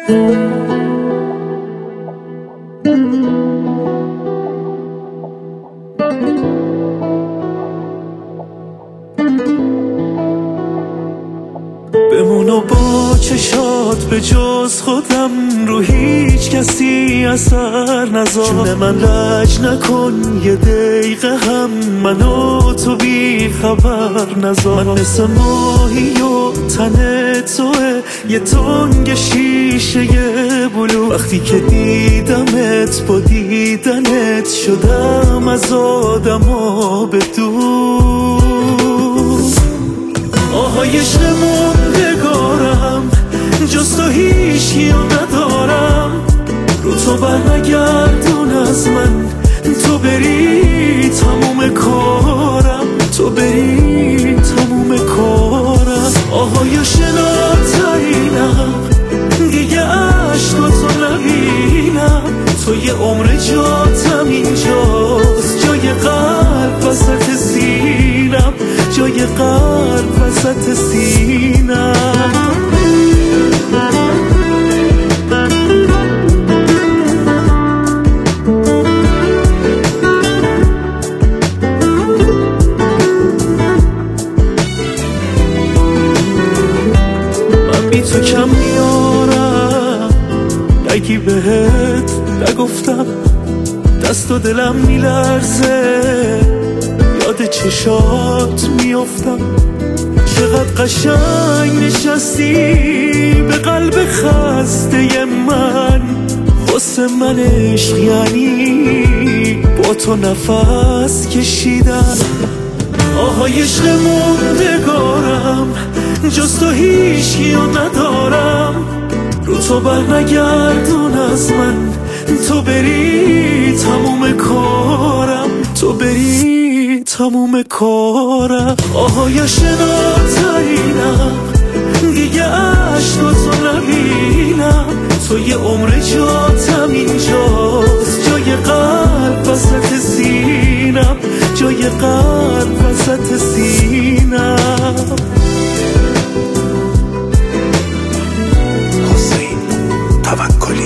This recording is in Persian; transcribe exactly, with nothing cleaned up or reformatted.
بمونو با چشات به جز خودم رو هیچ کسی اثر نذار. جون من لج نکن یه دقیقه هم منو تو بی خبر نذار. من مثل ماهی و تن توه یه تنگ شیشه بلو. وقتی که دیدمت با دیدنت شدم از آدما به دور. آهای عشقمون نگارم جز تو هیچی رو ندارم. رو تو بر نگردون از من تو بری تموم کارم. تو بری تموم کارم. آهای شناترینم دیگه عشقاتو نبینم. تو یه عمر جاتم اینجاست جای قلب وسط سینم. جای قلب وسط سینم. من بی تو کم میارم نگی بهت نگفتم. دست و دلم میلرزه یاد چشات میافتم. چقدر قشنگ نشستی به قلب خسته من. واسه من عشق یعنی با تو نفس کشیدن. آهای عشق موندگارم جز تو هیچی رو ندارم. رو تو بر نگردون از من تو بری تموم کارم. تو بری تموم کارم. آهای شناترینم دیگه عشقاتو نبینم. تو یه عمر جاتم اینجاست جای قلب وسط سینم. جای قلب وسط سینم. حسین توکلی.